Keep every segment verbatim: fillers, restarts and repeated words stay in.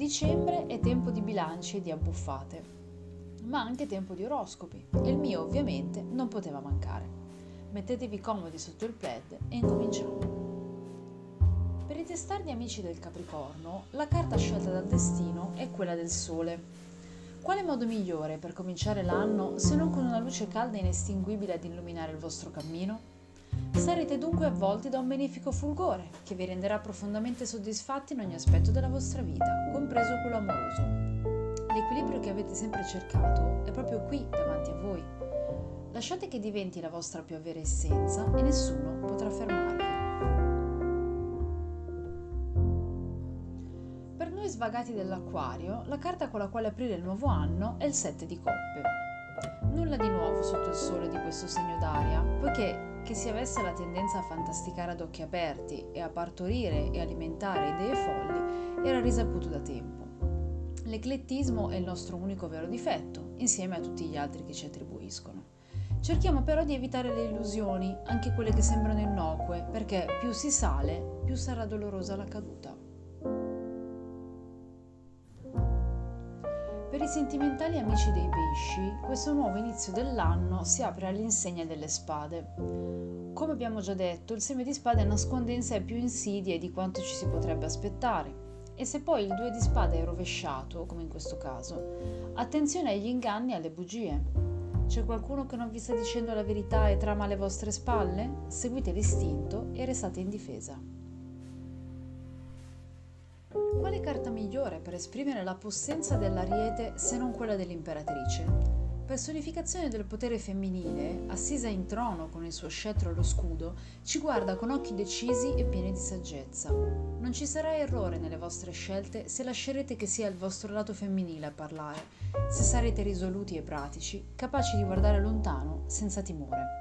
Dicembre è tempo di bilanci e di abbuffate, ma anche tempo di oroscopi, e il mio ovviamente non poteva mancare. Mettetevi comodi sotto il plaid e incominciamo. Per i testardi amici del Capricorno, la carta scelta dal destino è quella del Sole. Quale modo migliore per cominciare l'anno se non con una luce calda e inestinguibile ad illuminare il vostro cammino? Sarete dunque avvolti da un benefico fulgore che vi renderà profondamente soddisfatti in ogni aspetto della vostra vita, compreso quello amoroso. L'equilibrio che avete sempre cercato è proprio qui davanti a voi. Lasciate che diventi la vostra più vera essenza e nessuno potrà fermarvi. Per noi svagati dell'Acquario, la carta con la quale aprire il nuovo anno è il sette di coppe. Nulla di nuovo sotto il sole di questo segno d'aria, poiché che si avesse la tendenza a fantasticare ad occhi aperti e a partorire e alimentare idee folli era risaputo da tempo. L'eclettismo è il nostro unico vero difetto, insieme a tutti gli altri che ci attribuiscono. Cerchiamo però di evitare le illusioni, anche quelle che sembrano innocue, perché più si sale, più sarà dolorosa la caduta. Per i sentimentali amici dei pesci, questo nuovo inizio dell'anno si apre all'insegna delle spade. Come abbiamo già detto, il seme di spade nasconde in sé più insidie di quanto ci si potrebbe aspettare. E se poi il due di spade è rovesciato, come in questo caso, attenzione agli inganni e alle bugie. C'è qualcuno che non vi sta dicendo la verità e trama alle vostre spalle? Seguite l'istinto e restate in difesa. Quale carta migliore per esprimere la possenza dell'Ariete se non quella dell'imperatrice? Personificazione del potere femminile, assisa in trono con il suo scettro e lo scudo, ci guarda con occhi decisi e pieni di saggezza. Non ci sarà errore nelle vostre scelte se lascerete che sia il vostro lato femminile a parlare, se sarete risoluti e pratici, capaci di guardare lontano senza timore.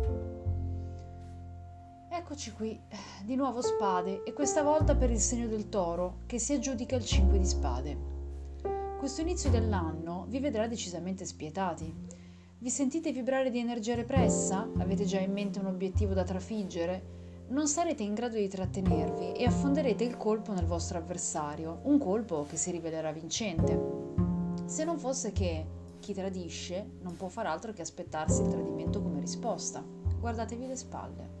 Eccoci qui, di nuovo spade, e questa volta per il segno del Toro, che si aggiudica il cinque di spade. Questo inizio dell'anno vi vedrà decisamente spietati. Vi sentite vibrare di energia repressa? Avete già in mente un obiettivo da trafiggere? Non sarete in grado di trattenervi e affonderete il colpo nel vostro avversario, un colpo che si rivelerà vincente. Se non fosse che chi tradisce non può far altro che aspettarsi il tradimento come risposta. Guardatevi le spalle.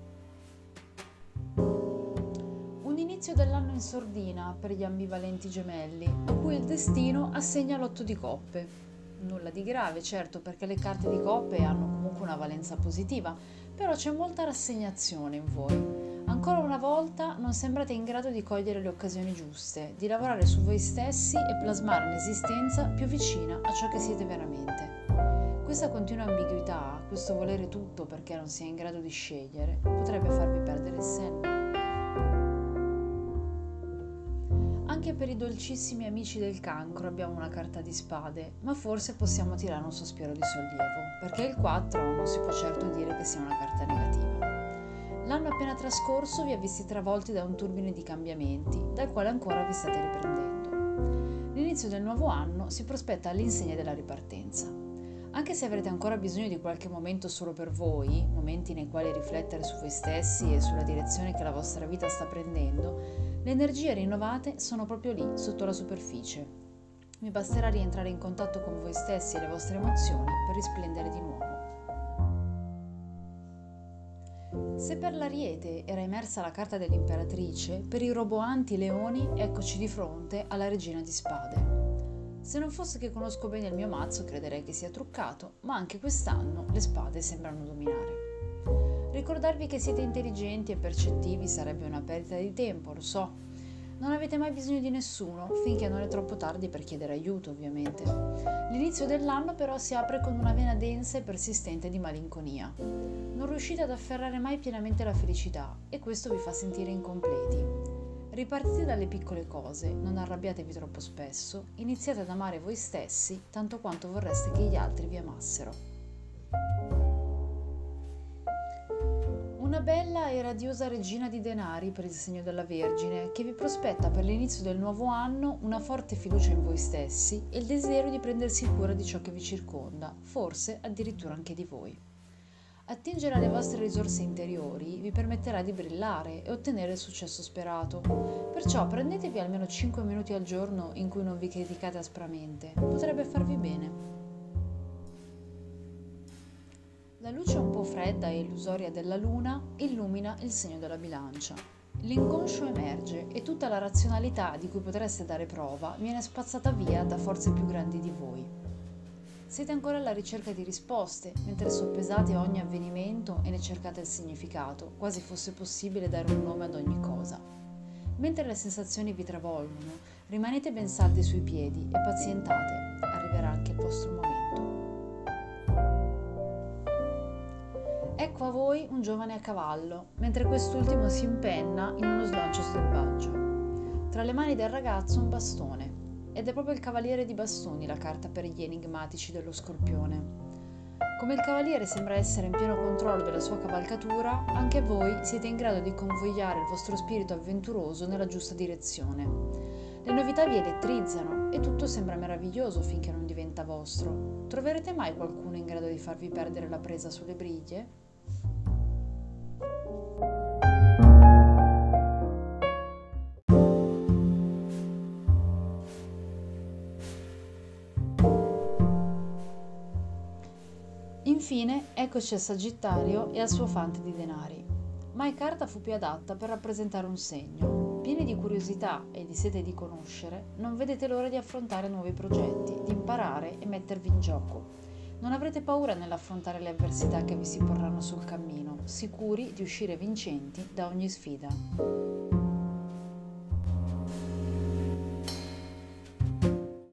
Un inizio dell'anno in sordina per gli ambivalenti gemelli, a cui il destino assegna l'otto di coppe. Nulla di grave, certo, perché le carte di coppe hanno comunque una valenza positiva, però c'è molta rassegnazione in voi. Ancora una volta non sembrate in grado di cogliere le occasioni giuste, di lavorare su voi stessi e plasmare un'esistenza più vicina a ciò che siete veramente. Questa continua ambiguità, questo volere tutto perché non si è in grado di scegliere, potrebbe farvi perdere il senno. Anche per i dolcissimi amici del Cancro abbiamo una carta di spade, ma forse possiamo tirare un sospiro di sollievo, perché il quattro non si può certo dire che sia una carta negativa. L'anno appena trascorso vi ha visti travolti da un turbine di cambiamenti, dal quale ancora vi state riprendendo. L'inizio del nuovo anno si prospetta all'insegna della ripartenza. Anche se avrete ancora bisogno di qualche momento solo per voi, momenti nei quali riflettere su voi stessi e sulla direzione che la vostra vita sta prendendo, le energie rinnovate sono proprio lì, sotto la superficie. Vi basterà rientrare in contatto con voi stessi e le vostre emozioni per risplendere di nuovo. Se per l'Ariete era emersa la carta dell'imperatrice, per i roboanti leoni eccoci di fronte alla regina di spade. Se non fosse che conosco bene il mio mazzo, crederei che sia truccato, ma anche quest'anno le spade sembrano dominare. Ricordarvi che siete intelligenti e percettivi sarebbe una perdita di tempo, lo so. Non avete mai bisogno di nessuno, finché non è troppo tardi per chiedere aiuto, ovviamente. L'inizio dell'anno però si apre con una vena densa e persistente di malinconia. Non riuscite ad afferrare mai pienamente la felicità e questo vi fa sentire incompleti. Ripartite dalle piccole cose, non arrabbiatevi troppo spesso, iniziate ad amare voi stessi tanto quanto vorreste che gli altri vi amassero. Una bella e radiosa regina di denari per il segno della Vergine, che vi prospetta per l'inizio del nuovo anno una forte fiducia in voi stessi e il desiderio di prendersi cura di ciò che vi circonda, forse addirittura anche di voi. Attingere alle vostre risorse interiori vi permetterà di brillare e ottenere il successo sperato. Perciò prendetevi almeno cinque minuti al giorno in cui non vi criticate aspramente. Potrebbe farvi bene. La luce un po' fredda e illusoria della luna illumina il segno della bilancia. L'inconscio emerge e tutta la razionalità di cui potreste dare prova viene spazzata via da forze più grandi di voi. Siete ancora alla ricerca di risposte, mentre soppesate ogni avvenimento e ne cercate il significato, quasi fosse possibile dare un nome ad ogni cosa. Mentre le sensazioni vi travolgono, rimanete ben saldi sui piedi e pazientate, arriverà anche il vostro momento. Ecco a voi un giovane a cavallo, mentre quest'ultimo si impenna in uno slancio selvaggio. Tra le mani del ragazzo un bastone, ed è proprio il cavaliere di bastoni la carta per gli enigmatici dello Scorpione. Come il cavaliere sembra essere in pieno controllo della sua cavalcatura, anche voi siete in grado di convogliare il vostro spirito avventuroso nella giusta direzione. Le novità vi elettrizzano e tutto sembra meraviglioso finché non diventa vostro. Troverete mai qualcuno in grado di farvi perdere la presa sulle briglie? Infine, eccoci a Sagittario e al suo fante di denari. Mai carta fu più adatta per rappresentare un segno. Pieni di curiosità e di sete di conoscere, non vedete l'ora di affrontare nuovi progetti, di imparare e mettervi in gioco. Non avrete paura nell'affrontare le avversità che vi si porranno sul cammino, sicuri di uscire vincenti da ogni sfida.